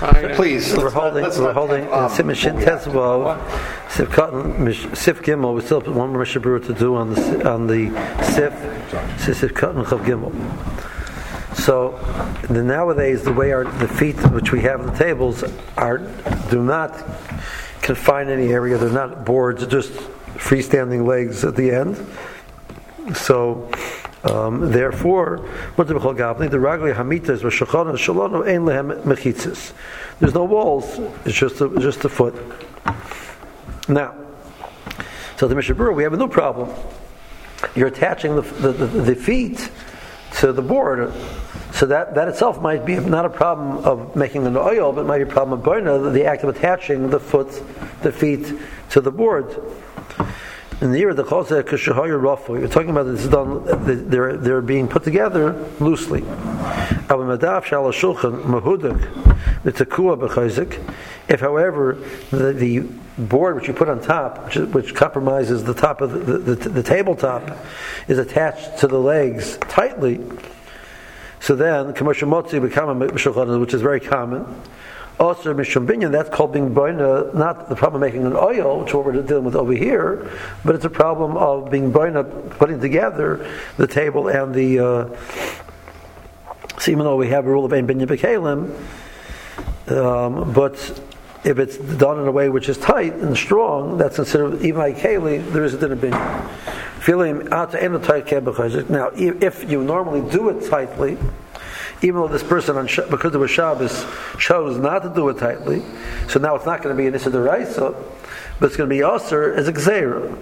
Please. We're holding Siman Shin Tesvav, Sif Gimel. We still have one more Mishabura to do on the Sif Katan Chav Gimel. So nowadays, the way the feet which we have on the tables do not confine any area. They're not boards; just freestanding legs at the end. So. Therefore, the ragli hamitas v'shachon and shalono ein lehem mechitzas. There's no walls; it's just a foot. Now, so the Mishabura, we have a new problem. You're attaching the feet to the board, so that itself might be not a problem of making an oil, but it might be a problem of boina, the act of attaching the feet to the board. In the year of the Choseh Kishahoyer Rafu, you're talking about this is done. They're being put together loosely. If, however, the board which you put on top, which compromises the top of the tabletop, is attached to the legs tightly, so then commercial motzi become which is very common. Also, Mishum Binyan, that's called being boina, not the problem of making an oil, which is what we're dealing with over here, but it's a problem of being boina, putting together the table and the. So even though we have a rule of Ein Binyan B'Kelim, but if it's done in a way which is tight and strong, that's considered even like Keli, there is a din of Binyan. Now, if you normally do it tightly, even though this person, because it was Shabbos, chose not to do it tightly, so now it's not going to be an Issa D'Oraisa, but it's going to be Aser as a Gzeira.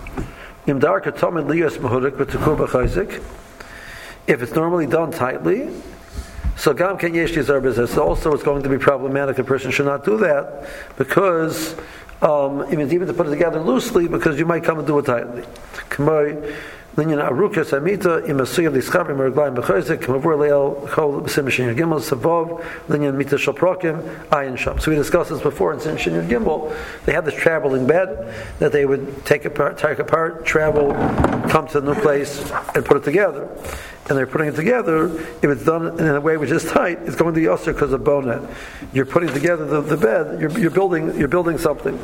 If it's normally done tightly, so Gam Ken Yesh Yizar B'Zeh, also it's going to be problematic. A person should not do that, because it means even to put it together loosely, because you might come and do it tightly. Linyan Arukas Amita Imasuya Lischabim Merglaim Bechozik Mavur Leil Kol Simishin Gimel Savov Linyan Mita Shalprokim Ayin Sham. So we discussed this before in Simishin Gimel. They had this traveling bed that they would take apart, travel, come to a new place, and put it together. And they're putting it together. If it's done in a way which is tight, it's going to be also because of bonet. You're putting together the bed. You're building something.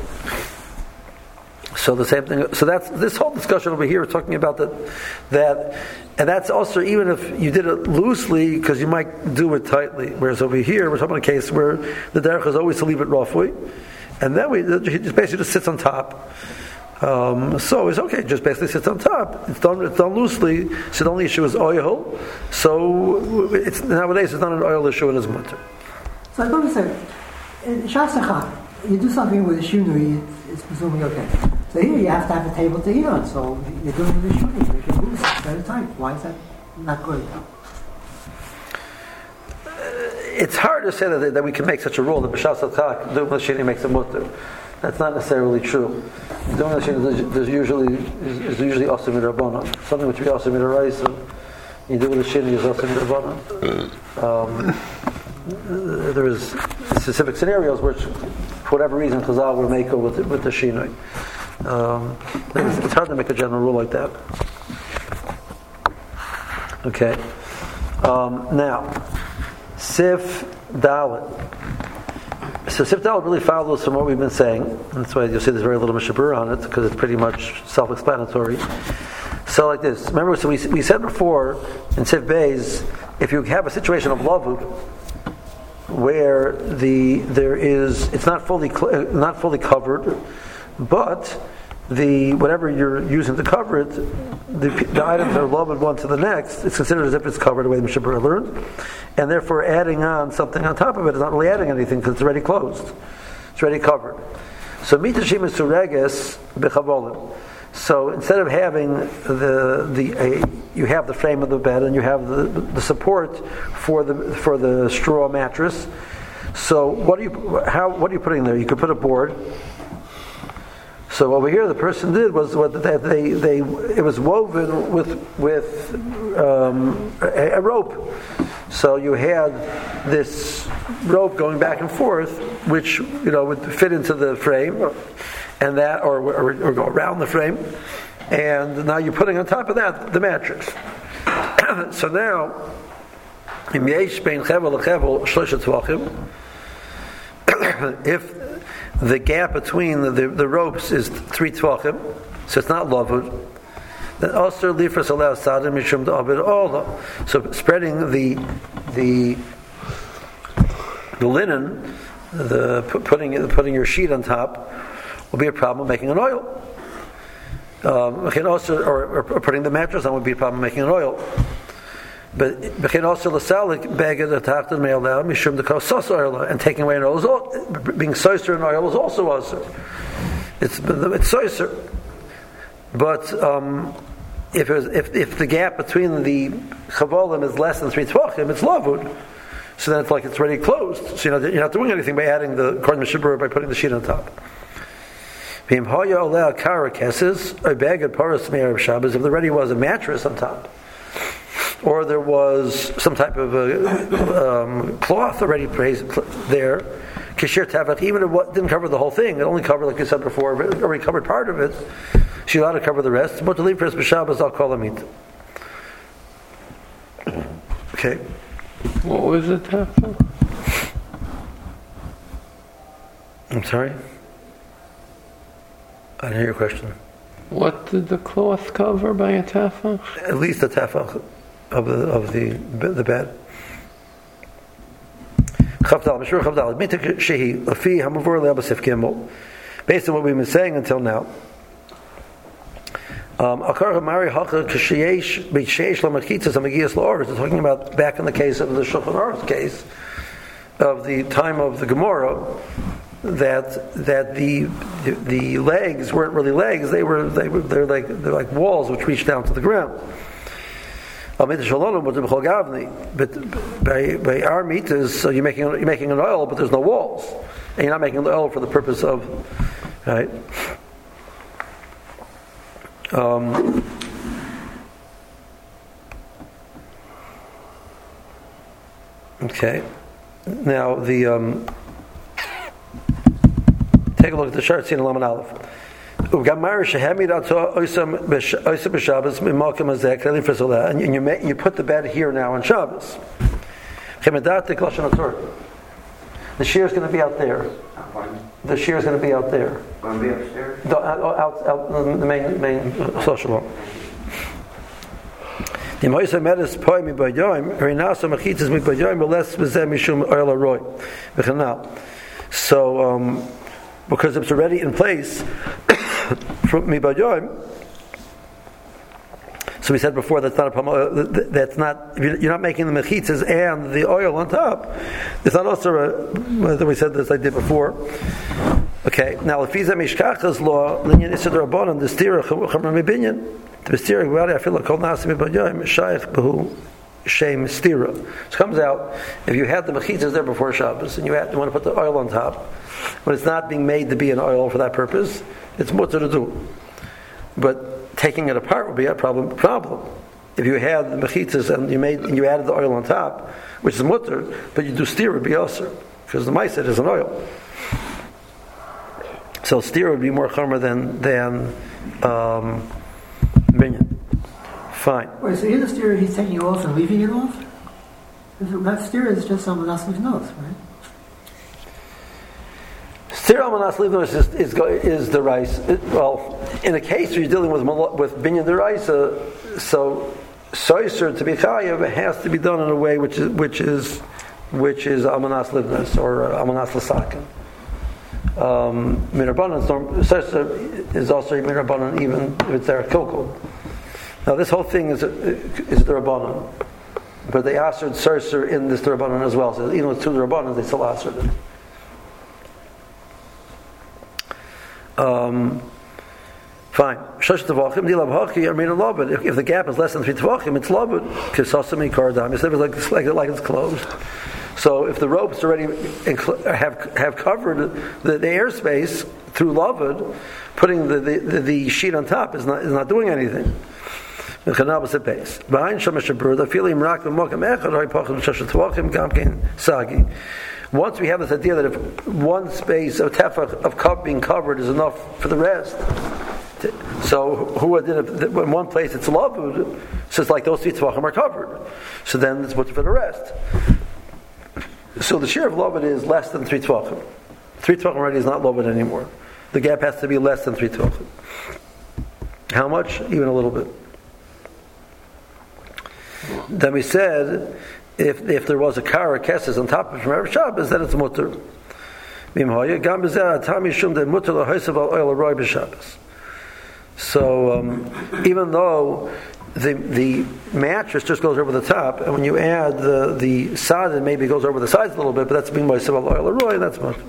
So the same thing. So that's this whole discussion over here. We're talking about that, and that's also even if you did it loosely, because you might do it tightly. Whereas over here, we're talking about a case where the derech is always to leave it roughly, and then he just basically sits on top. So it's okay. Just basically sits on top. It's done loosely. So the only issue is oil. So nowadays it's not an oil issue in his winter. So I'm going to say, Shasachah, you do something with the shinui, it's presumably okay. So here you have to have a table to eat on. So you're doing the shinui, you make it loose at a time. Why is that not good? It's hard to say that we can make such a rule that b'shas al-chak doing the shinui makes a mutter. That's not necessarily true. Doing the shinui is usually also midrabanan. Something which we also midraisa. You do with the shinui is also midrabanan. There is specific scenarios which, for whatever reason, Chazal will make with the shinui. It's hard to make a general rule like that. Okay. Now, Sif Dalet. So Sif Dalet really follows from what we've been saying. That's why you'll see there's very little Mishabur on it, because it's pretty much self-explanatory. So like this. Remember, so we said before in Sif Beis, if you have a situation of lavud, where it's not fully covered, but whatever you're using to cover it, the items are loaded one to the next. It's considered as if it's covered the way the Mishabura learned, and therefore adding on something on top of it is not really adding anything because it's already closed, it's already covered. So mitashim is sureges bechavolim. So instead of having you have the frame of the bed and you have the support for the straw mattress. So what are you putting there? You could put a board. So over here, the person did was it was woven with a rope. So you had this rope going back and forth, which would fit into the frame. And that, or go around the frame, and now you're putting on top of that the mattress. So now, if the gap between the ropes is 3 tvachim, so it's not lavud, then also lifras allows sadim mishum da'abed ola. So spreading the linen, putting your sheet on top, will be a problem making an oil. Or putting the mattress on would be a problem making an oil. But also lasalik bagad atachtan me'olam mishum dekosas oil, and taking away an oil, being soiser in oil is also also. It's soiser. But if the gap between the chavolim is less than 3 tvachim, it's lavud. So then it's like it's already closed. So you're not doing anything by adding according to Mishabur, by putting the sheet on top. If there already was a mattress on top, or there was some type of cloth already there, kishir tavach, even if it didn't cover the whole thing, it only covered, like you said before, it already covered part of it, she's allowed to cover the rest. But to leave for b'Shabbos, I'll call them eat. Okay. What was it, Tafa? I'm sorry? I didn't hear your question. What did the cloth cover by a tefach? At least the tefach of the bed. Based on what we've been saying until now, it's talking about back in the case of the Shulchan Aruch case of the time of the Gemara, that the legs weren't really legs; they're like walls which reached down to the ground. But by our meters, so you're making an oil, but there's no walls, and you're not making the oil for the purpose of, right? Okay. Now take a look at the Shart Sin Laman Aleph. And you put the bed here now on Shabbos. The shear is going to be out there. The shear is going to be out there. Going to be upstairs? Out the main social hall. So, because it's already in place from mibayoim, so we said before that's not a problem. That's not, you're not making the mechitzas and the oil on top. It's not also we said this I did before. Okay, now if Fiza Mishkacha's law, Linyan Issa Rabbanon, the stira Chamar Mibinyan, the stira Gwari, I feel like Kol Nasi Mibayoim, Shaykh Behu Shem stira. It comes out, if you had the mechitzas there before Shabbos, and you want to put the oil on top, when it's not being made to be an oil for that purpose, it's mutter to do. But taking it apart would be a problem. If you had the mechitzas and you added the oil on top, which is mutter, but you do steer, would be also, because the ma'aser is an oil. So steer would be more chomer than minyan. Fine. Wait, so in the steer he's taking it off and leaving it off? That steer is just someone else's nose, right? Steer al-manas livnos is the rice. Well, in a case where you're dealing with binyan the rice, so soiser to be chayav, it has to be done in a way which is al-manas livnos or al-manas lasakin. Mirabanan soiser is also a mirabanan even if it's there kilkul. Now this whole thing is the rabbanan, but they answered soiser in this rabbanan as well. So even with two rabbanan, they still answered it. Fine. If the gap is less than 3 tvachim, it's labud. It's like it's closed. So if the ropes already have covered the airspace through labud, putting the sheet on top is not doing anything. Once we have this idea that if one space of tefach of cup being covered is enough for the rest, so in one place it's lavud, so it's like those 3 tefachim are covered. So then it's mutter for the rest. So the share of lavud is less than 3 tefachim. 3 tvachim already is not lovid anymore. The gap has to be less than 3 tvachim. How much? Even a little bit. Then we said, if there was a kara kesses on top of it from Erev Shabbos, then it's mutter. So even though the mattress just goes over the top, and when you add the sod, it maybe goes over the sides a little bit, but that's being moisav al oil roy, and that's mutter.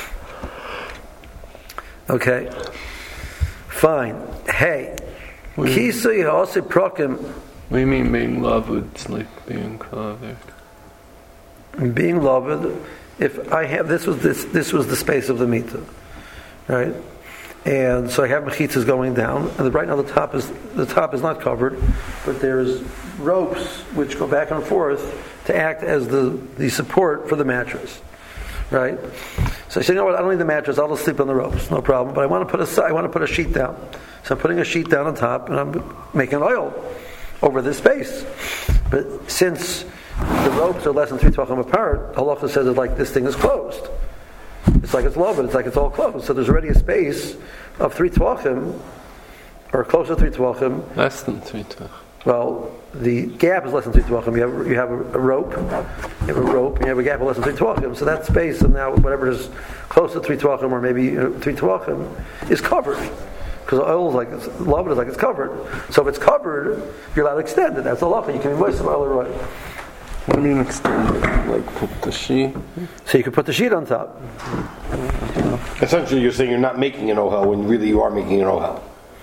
Okay, fine. Hey, kisei also prokim. What do you mean being loved? It's like being covered. Being loved. If I have this was the space of the mita, right? And so I have mechitzas going down, and right now the top is not covered, but there's ropes which go back and forth to act as the support for the mattress, right? So I say, you know what? I don't need the mattress. I'll just sleep on the ropes, no problem. But I want to put a sheet down. So I'm putting a sheet down on top, and I'm making oil over this space. But since the ropes are less than 3 tvachim apart, halacha says that like this thing is closed. It's like it's low, but it's like it's all closed. So there's already a space of 3 tvachim, or close to 3 tvachim. Less than 3 tvachim. Well, the gap is less than 3 tvachim. You have a rope. You have a rope, and you have a gap of less than 3 tvachim. So that space, and now whatever is close to 3 tvachim, or maybe 3 tvachim, is covered. Because the oil is like it's love, is like it's covered. So if it's covered, you're allowed to extend it. That's a lacha. You can be moist of oil right. What do you mean extend it? Like put the sheet? So you can put the sheet on top. Essentially, you're saying you're not making an ohel when really you are making an ohel.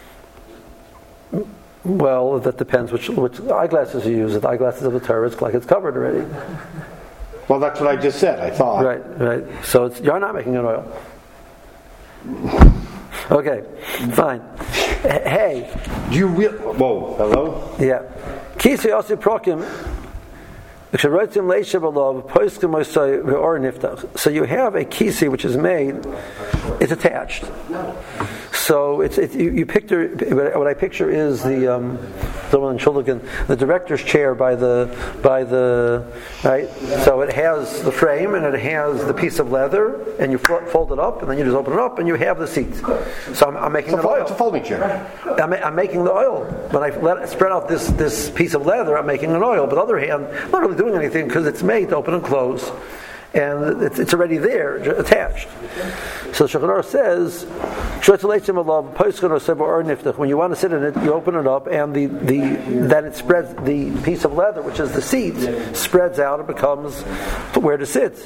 Well, that depends which eyeglasses you use. If the eyeglasses of the Torah, it's like it's covered already. Well, that's what I just said. I thought. Right. So you're not making an oil. Okay, fine. Hey. Do you really? Whoa, hello? Yeah. Kisi osi prokim. So you have a kisi which is made, it's attached. So you picture, what I picture is the one in Shulgin, the director's chair by the right. So it has the frame and it has the piece of leather, and you fold it up, and then you just open it up, and you have the seat. So I'm making an oil. It's a folding chair. I'm making the oil. When I spread out this piece of leather, I'm making an oil. But on the other hand, I'm not really doing anything because it's made to open and close, and it's already there, attached. So Shulchan Aruch says, when you want to sit in it, you open it up, and then it spreads, the piece of leather, which is the seat, spreads out and becomes where to sit.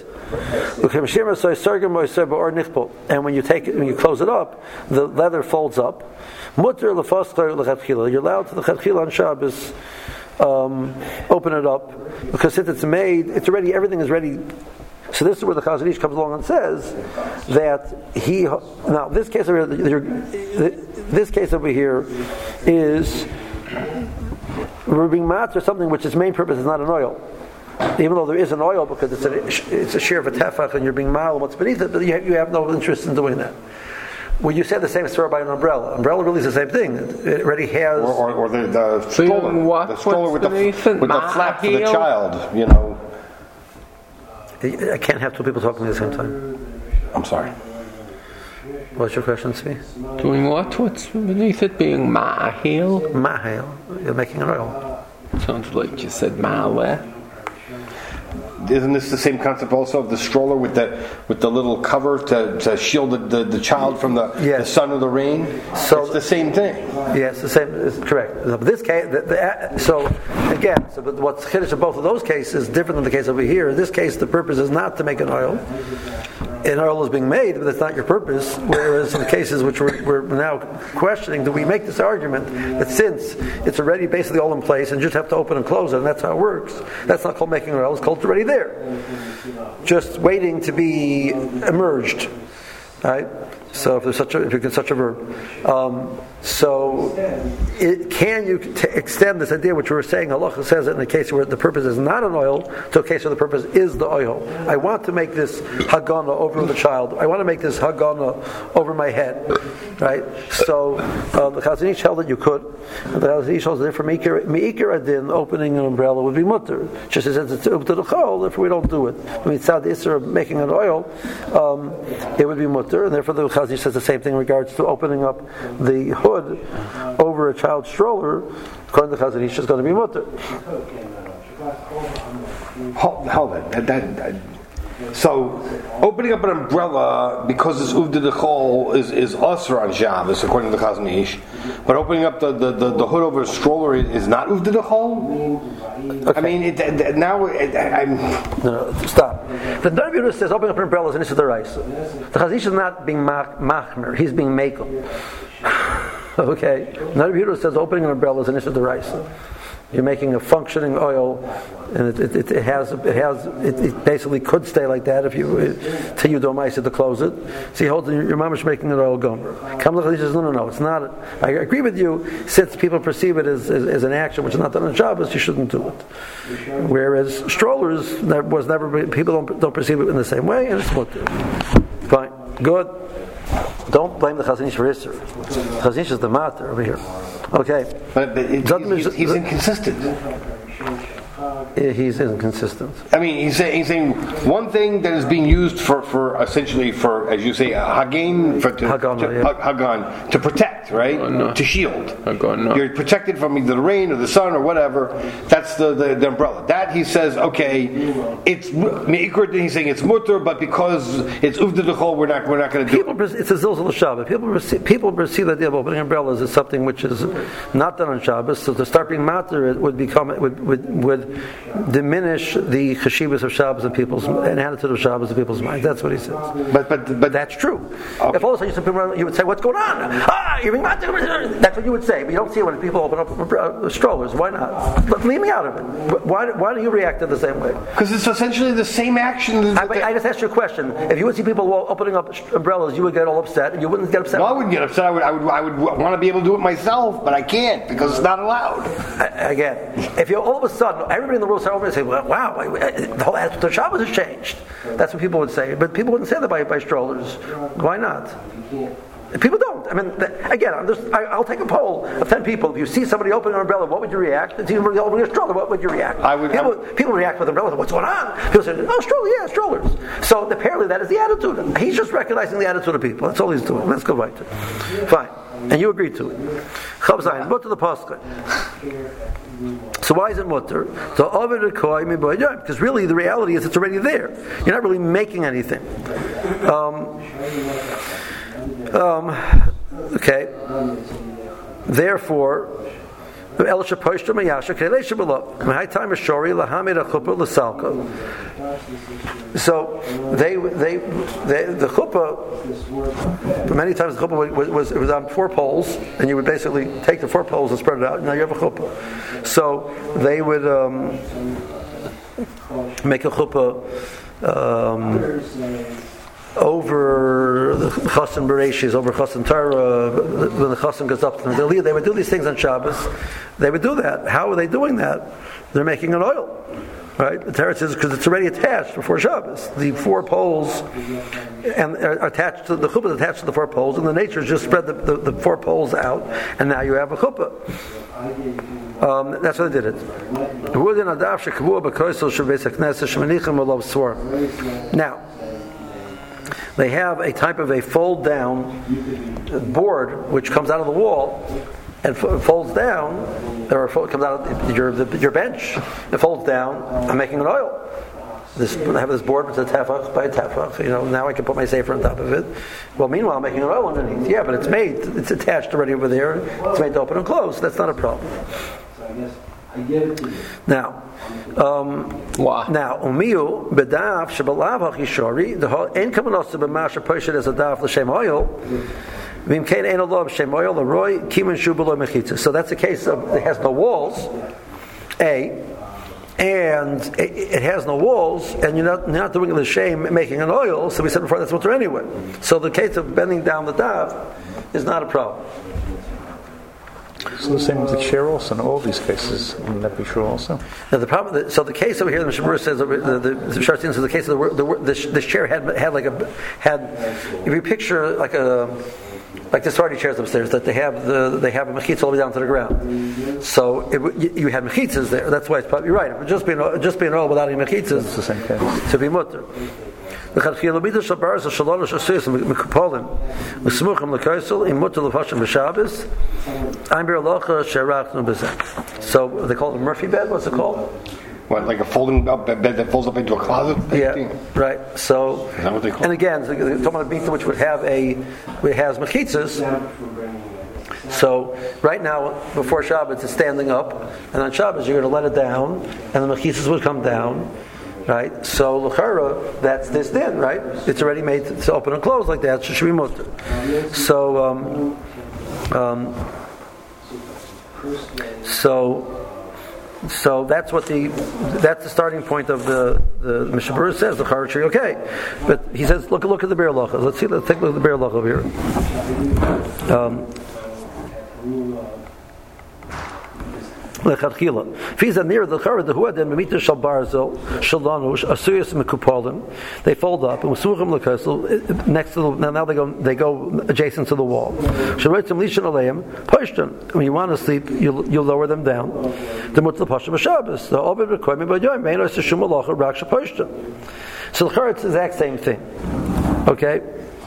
And when you take it, when you close it up, the leather folds up. You're allowed to the Chadchila on Shabbos open it up, because since it's made, it's already, everything is ready. So this is where the Chazon Ish comes along and says that now this case over here is we're being matzah something which its main purpose is not an oil, even though there is an oil because it's a share of a tefach and you're being mal what's beneath it, but you have no interest in doing that. Well, you said the same story about an umbrella. Umbrella really is the same thing. It already has, or the stroller, the stroller with the flap for the child. You know, I can't have two people talking at the same time. I'm sorry. What's your question, Tzvi? Doing what? What's beneath it? Being ma'ahil? Ma'ahil. You're making an oil. Sounds like you said ma'aleh. Isn't this the same concept also of the stroller with the little cover to shield the child from the sun or the rain? So it's the same thing. Yes, the same. It's correct. This case, but what's chiddush in both of those cases is different than the case over here. In this case, the purpose is not to make an oil. An oil is being made, but it's not your purpose. Whereas in the cases which we're now questioning, do we make this argument that since it's already basically all in place and you just have to open and close it, and that's how it works, that's not called making an oil, it's called already there. Just waiting to be emerged. Right? So if you get such a verb. Can you extend this idea which we were saying, Allah says it in a case where the purpose is not an oil to a case where the purpose is the oil. I want to make this hagana over the child. I want to make this hagana over my head. right? So the Chazon Ish held that you could. And the Chazon Ish holds that for Me'ikir Adin, opening an umbrella would be mutter. Just as it's up to the Chol, if we don't do it. I mean, Tzad Isser of making an oil, it would be mutter, and therefore the Chazon Ish says the same thing in regards to opening up the hood over a child's stroller. According to the Chazon Ish, is going to be mutter. Hold it. So, opening up an umbrella because it's uvda dechol is usher on Shabbos, according to the Chazon Ish. But opening up the hood over a stroller is not uvda dechol. Okay. I mean, No, stop. The Narbeh Yehuda says opening up an umbrella is an issue of the rice. The Chazon Ish is not being machmer; he's being makel. Okay, Narbeh Yehuda says opening an umbrella is an issue of the rice. You're making a functioning oil, and it basically could stay like that if you till you don't mice it to close it. So he holds your mama's making an oil gomer. Kamla says no, it's not. I agree with you. Since people perceive it as an action which is not done on Shabbos, you shouldn't do it. Whereas strollers people don't perceive it in the same way, and it's mutter. Fine, good. Don't blame the Chazon Ish for Isser. Chazon Ish is the matter over here. Okay. But he's inconsistent. He's inconsistent. I mean, he's saying one thing that is being used for essentially for, as you say, Hagan to protect, right? No. To shield. No. You're protected from either the rain or the sun or whatever. That's the umbrella. That he says, okay, it's me'ikr. He's saying it's mutter, but because it's uvda dechol, we're not going to do it. It's a zilzal Shabbat. People perceive the idea of opening umbrellas as something which is not done on Shabbos. So to start being matter, it would diminish the cheshivas of Shabbos and an attitude of Shabbos in people's minds. That's what he says. But that's true. Okay. If all of a sudden you would say, "What's going on? You're being matter." That's what you would say. But you don't see it when people open up strollers. Why not? But leave me out of it. Why do you react in the same way? Because it's essentially the same action. I just asked you a question. If you would see people opening up umbrellas, you would get all upset, and you wouldn't get upset. No, I wouldn't get upset. I would want to be able to do it myself, but I can't because it's not allowed. Again, if you all of a sudden everybody in the world start over and say, "Well, wow, the whole attitude of Shabbos has changed." That's what people would say, but people wouldn't say that by strollers. Why not? People don't. I mean, again, I'll take a poll of 10 people. If you see somebody opening an umbrella, what would you react? If you see somebody opening a stroller, what would you react? People react with umbrellas. What's going on? People say, "Oh, strollers." So apparently that is the attitude. He's just recognizing the attitude of people. That's all he's doing. Let's go right to it. Fine. And you agree to it. Chav Zayin, mutter the pascha. So why is it mutter? Because really the reality is it's already there. You're not really making anything. Okay. Therefore, so they the chuppah, many times the chuppah was on 4 poles, and you would basically take the 4 poles and spread it out, and now you have a chuppah. So they would make a chuppah over the Chassan Bereshis, over Chassan Torah, when the Chassan goes up to them. They would do these things on Shabbos. They would do that. How are they doing that? They're making an oil. Right? The Torah says because it's already attached before Shabbos. The 4 poles and are attached to the chuppah, attached to the 4 poles, and the nature is just spread the 4 poles out, and now you have a chuppah. That's what they did it. Now, they have a type of a fold-down board which comes out of the wall and folds down, or comes out of your bench. It folds down. I'm making an oil. I have this board with a tefach by a tefach. Now I can put my sefer on top of it. Well, meanwhile, I'm making an oil underneath. Yeah, but it's attached already over there. It's made to open and close. That's not a problem. Now, umiu bedaf shebalav hachishori the whole ein kavanos b'masher poshet as a daf l'shem oil. V'imkein ein olav b'shem oil l'roy kimen shu below mechitza. So that's a case of it has no walls, and it has no walls, and you're not doing the shame making an oil. So we said before that's mutter anyway. So the case of bending down the daf is not a problem. So the same with the chair also in all these cases. Wouldn't that be true also? Now the problem. So the case over here, the Mishnah says the Shartin says the case of the chair had. If you picture like a like the Sephardi chairs upstairs, that they have a mechitza all the way down to the ground. So you had mechitzas there. That's why it's probably right. If it just be an oil without any mechitzas, It's the same case. to be mutter. The kilometer shabaras shalosh asuyos mekupolim mesmuchim lekoisel in mutter lefashim b'Shabbos. I'm berlocha sherachnu b'zeh. So they call it a Murphy bed. What's it called? What, like a folding up bed that folds up into a closet? Yeah, right. So, Is that what they call it? and again, they're talking about a bita which has mechitzas. So right now, before Shabbos, it's standing up, and on Shabbos you're going to let it down, and the mechitzas would come down, right? So l'chara, that's this din, right? It's already made to open and close like that. So it should be mutter. So that's the starting point of the Mishnah Berurah says the Chara tree. Okay, but he says look at the Be'er Lacha. Let's take a look at the Be'er Lacha over here. Lechatchila. Fiza near the Chara the Huadem Memita Shal Barzel Shalanush Asuyas Mekupalim. They fold up and Musuchim Lekasel next to the. Now they go adjacent to the wall. Shaloitzim Lishan Aleim Pashtan. When you want to sleep, you lower them down. The Mutzah Pasham Shabbos. The Obed Rekoyim Bayoyim Meinos Shum Malacha Raksha Pashtan. So the Chara it's the exact same thing. Okay.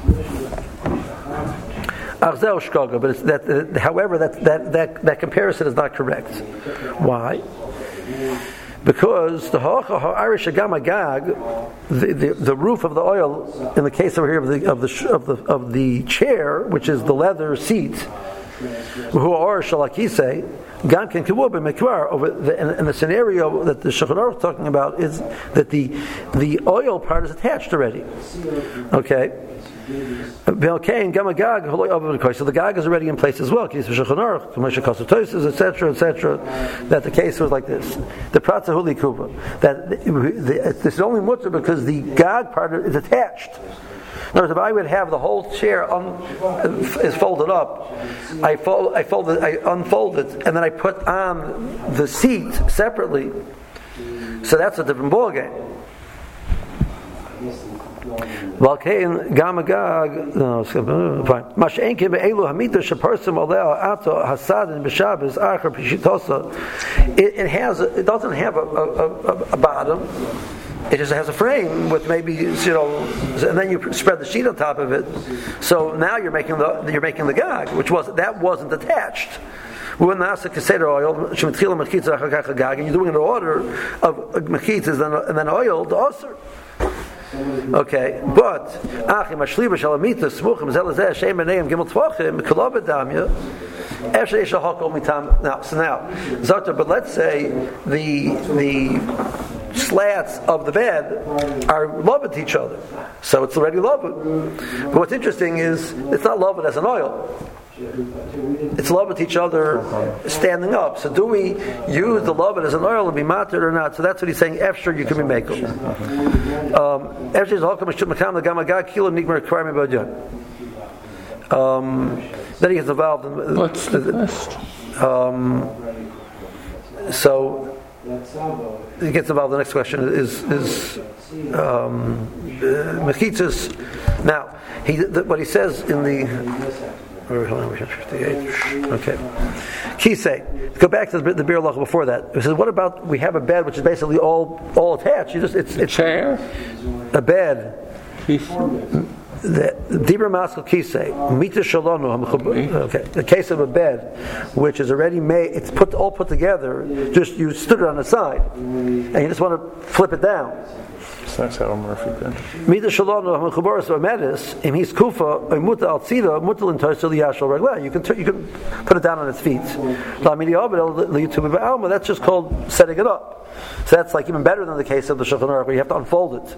But it's however, that comparison is not correct. Why? Because the Irish Agamagag, the roof of the oil, in the case over here of the chair, which is the leather seat, who are shalakise, gam ken kibub mekvar. And the scenario that the Shulchan Aruch is talking about is that the oil part is attached already. Okay. So the gag is already in place as well. Etc. That the case was like this. The Pratza Huli Kuba. That this is only mutter because the gag part is attached. In other words, if I would have the whole chair is folded up, I unfold it, and then I put on the seat separately. So that's a different ballgame. Valkein Gamagag, no, fine. Mashenke be'elu hamita sheparsim aleo ato hasadin b'Shabbos achar pishitosa. It doesn't have a bottom. It just has a frame with maybe and then you spread the sheet on top of it. So now you're making the gag, which wasn't attached. When nasa keseder oil, shemitchila mechitza achar gag, and you're doing an order of mechitzas and then oil to usher. Okay, but Achim Ashliba Shalamita Smuchim Zelazeh Shem Beneim Gimel Tvachim Kolabed Damya Eshe Shahakol Mitam. Now, Zata, but let's say the slats of the bed are loved to each other, so it's already loved. But what's interesting is it's not loved as an oil. It's loved with each other standing up. So do we use the loved as an oil and be matter or not? So that's what he's saying. After you can be makel. Then he gets involved in. What's the best? So he gets involved. The next question is mechitzas. Now what he says in the. Okay. Kisei. Go back to the Be'er Lacha before that. He says, what about we have a bed which is basically all attached? It's chair, a bed. The Dibra Maskal Kisei, Mita Shalonu. Okay, the case of a bed which is already made, it's all put together. Just you stood it on the side, and you just want to flip it down. So that's how Murphy did. Mida Shalonu Hamchuboros Medis. Im His Kufa Muta Al Tzida Mutal Intosil Yashal Regla. You can put it down on its feet. That's just called setting it up. So that's like even better than the case of the Shulchan Aruch where you have to unfold it.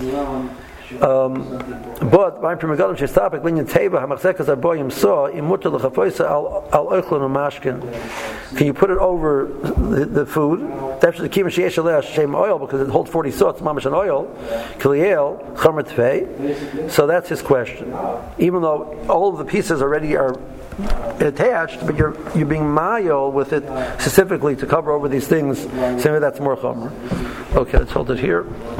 But my primigadim shestapik linyan teva hamachzekas arboyim saw imutar lechafoisa al oichlin umashkin. Can you put it over the food? That's the kima sheyesh aleh shem oil because it holds 40 sots mamash an oil. Kiliel chamer tfei. So that's his question. Even though all of the pieces already are attached, but you're being mayol with it specifically to cover over these things. So maybe that's more chamer. Okay, let's hold it here.